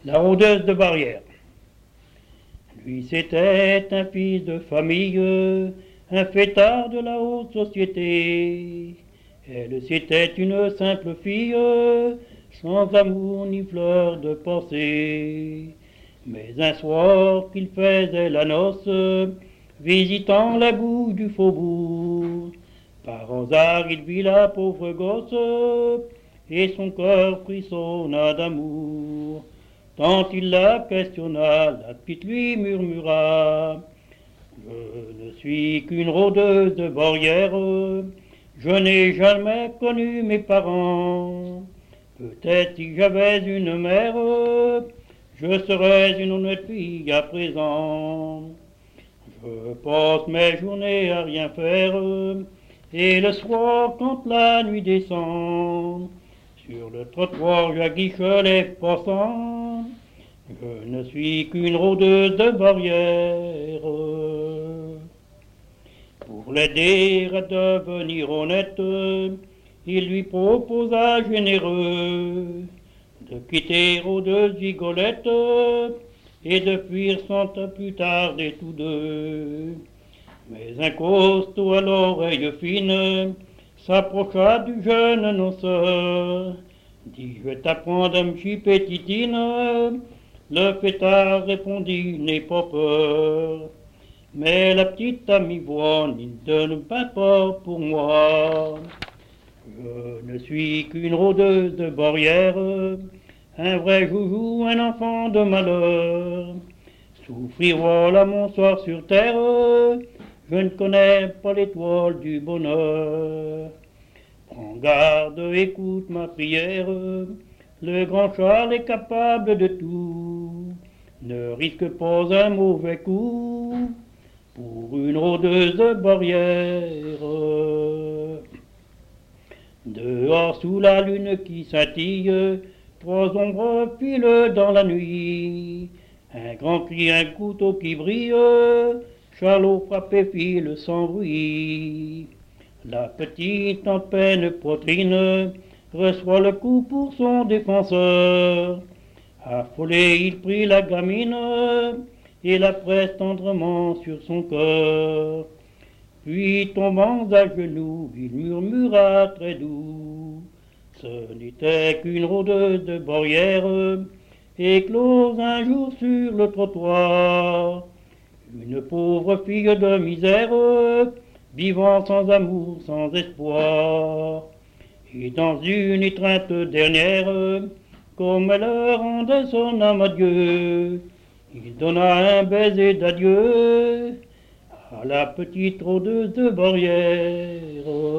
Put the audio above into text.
La rôdeuse de barrière. Lui c'était un fils de famille, un fêtard de la haute société. Elle c'était une simple fille, sans amour ni fleur de pensée. Mais un soir qu'il faisait la noce, visitant la boue du faubourg, par hasard il vit la pauvre gosse, et son cœur frissonna d'amour. Tant il la questionna, la petite lui murmura: Je ne suis qu'une rôdeuse de barrière, je n'ai jamais connu mes parents. Peut-être si j'avais une mère, je serais une honnête fille à présent. Je passe mes journées à rien faire, et le soir quand la nuit descend, sur le trottoir j'aguiche les passants. Je ne suis qu'une rôdeuse de barrière. Pour l'aider à devenir honnête, il lui proposa généreux de quitter rôdeuse gigolette et de fuir sans plus tarder tous deux. Mais un costaud à l'oreille fine s'approcha du jeune noceur, dit: Je vais t'apprendre à me chipper, titine. Le fêtard répondit: N'aie pas peur. Mais la petite à mi-voix ne pas peur pour moi. Je ne suis qu'une rôdeuse de barrière, un vrai joujou, un enfant de malheur. Souffrir voilà mon soir sur terre, je ne connais pas l'étoile du bonheur. Prends garde, écoute ma prière, le grand Charles est capable de tout. Ne risque pas un mauvais coup pour une rôdeuse de barrière. Dehors sous la lune qui scintille, trois ombres filent dans la nuit. Un grand cri, un couteau qui brille, Charlot frappe et file sans bruit. La petite en peine poitrine reçoit le coup pour son défenseur. Affolé, il prit la gamine et la presse tendrement sur son cœur. Puis tombant à genoux, il murmura très doux: Ce n'était qu'une rôdeuse de barrière, éclose un jour sur le trottoir. Une pauvre fille de misère, vivant sans amour, sans espoir. Et dans une étreinte dernière, comme elle rendait son âme à Dieu, il donna un baiser d'adieu à la petite rôdeuse de barrière.